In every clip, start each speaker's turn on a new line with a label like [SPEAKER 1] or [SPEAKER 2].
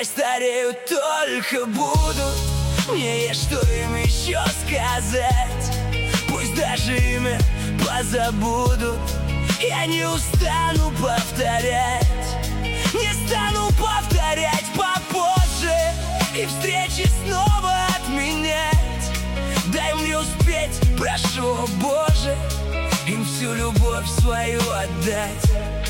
[SPEAKER 1] Пускай стареют, только будут, мне есть что им еще сказать. Пусть даже имя позабудут, я не устану повторять. Не стану повторять попозже и встречи снова отменять. Дай мне успеть, прошу, о Боже, им всю любовь свою отдать.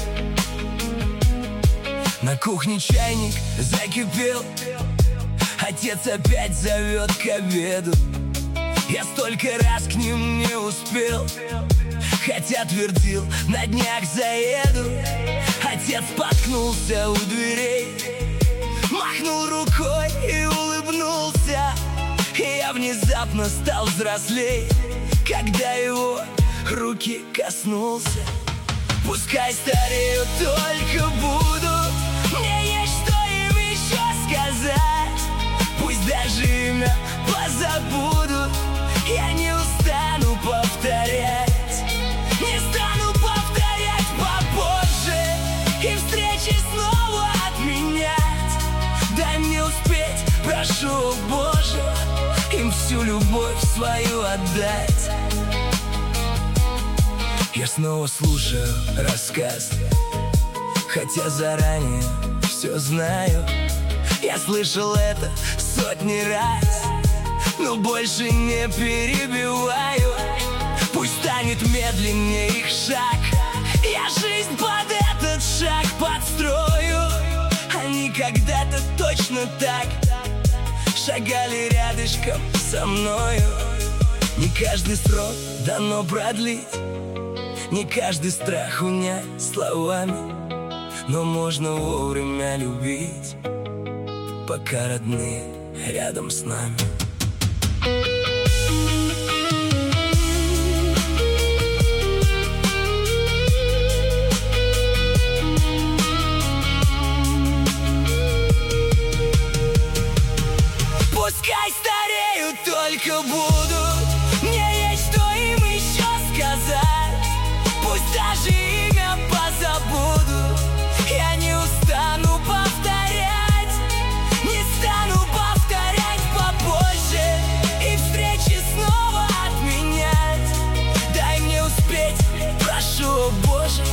[SPEAKER 1] На кухне чайник закипел, отец опять зовет к обеду. Я столько раз к ним не успел, хотя твердил, на днях заеду. Отец споткнулся у дверей, махнул рукой и улыбнулся. И я внезапно стал взрослей, когда его руки коснулся. Пускай стареют, только будут, мне есть что им еще сказать. Пусть даже имя позабудут, я не устану повторять. Не стану повторять попозже и встречи снова отменять. Дай мне успеть, прошу, о Боже, им всю любовь свою отдать. Я снова слушаю рассказ, хотя заранее все знаю. Я слышал это сотни раз, но больше не перебиваю. Пусть станет медленнее их шаг, я жизнь под этот шаг подстрою. Они когда-то точно так шагали рядышком со мною. Не каждый срок дано продлить, не каждый страх унять словами, но можно вовремя любить, пока родные рядом с нами. Пускай стареют, только будут, мне есть что им еще сказать. Пусть даже имя позабудут, я не устану повторять. Не стану повторять попозже и встречи снова отменять. Дай мне успеть, прошу, о Боже,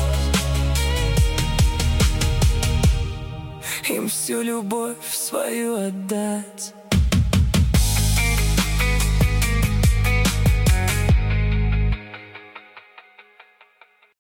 [SPEAKER 1] им всю любовь свою отдать.